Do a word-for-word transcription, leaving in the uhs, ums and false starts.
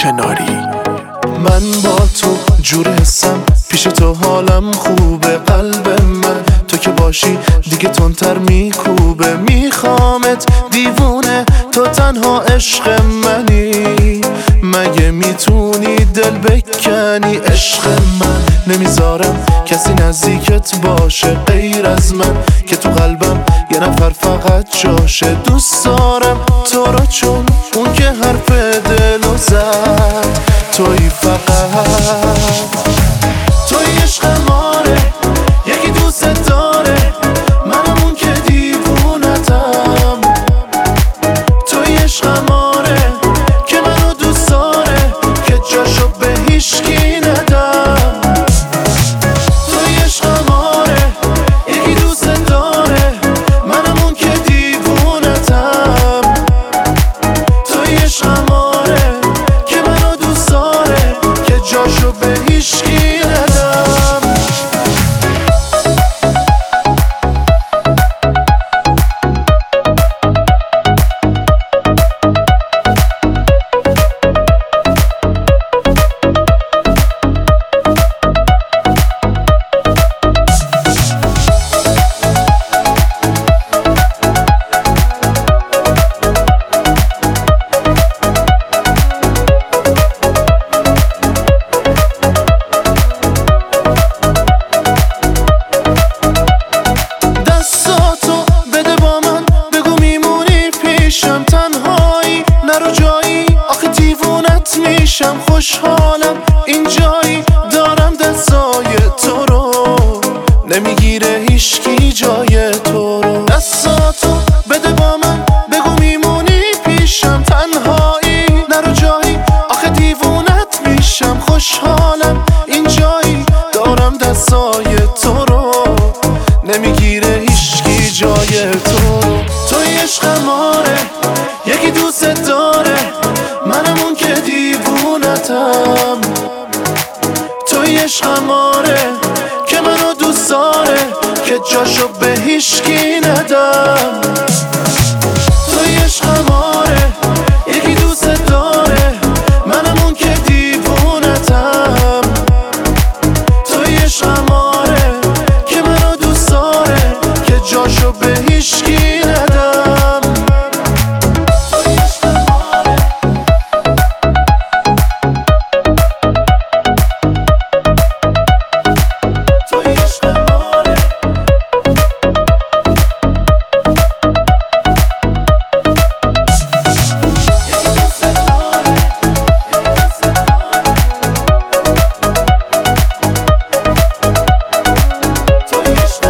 کناری. من با تو جور حسم، پیش تو حالم خوبه. قلب من تو که باشی دیگه تندتر میکوبه. میخوامت دیوونه، تو تنها عشق منی. مگه میتونی دل بکنی؟ عشق من نمیذارم کسی نزدیکت باشه غیر از من، که تو قلبم یه نفر فقط جاشه. دوست دارم تو رو چون اون که حرف دلو زد توی فقط. توی عشق ماره، یکی دوست داره، منم اون که دیوونتم. توی عشق ماره که منو دوست داره، که جاشو به هیچکی ندم. توی عشق ماره، یکی دوست داره، منم اون که دیوونتم. توی عشق ماره که منو دوست داره، که جاشو به هیچکی ندم. میشم خوشحالم اینجایی، دارم دستای تو رو، نمیگیره هیچکی جای تو رو. دستاتو بده با من، بگو میمونی پیشم تنهایی، نرو جایی آخه دیوونت میشم. خوشحالم اینجایی، دارم دستای تو رو، نمیگیره هیچکی جای تو رو. توی عشق ماره، یکی دوست داره، منم اون که دیوونتم. توی عشق ماره که منو دوست داره، که جاشو به هیچکی ندم. توی عشق ماره، یکی دوست داره، منم اون که دیوونتم. توی عشق ماره که منو دوست داره، که جاشو به هیچکی ندم. It's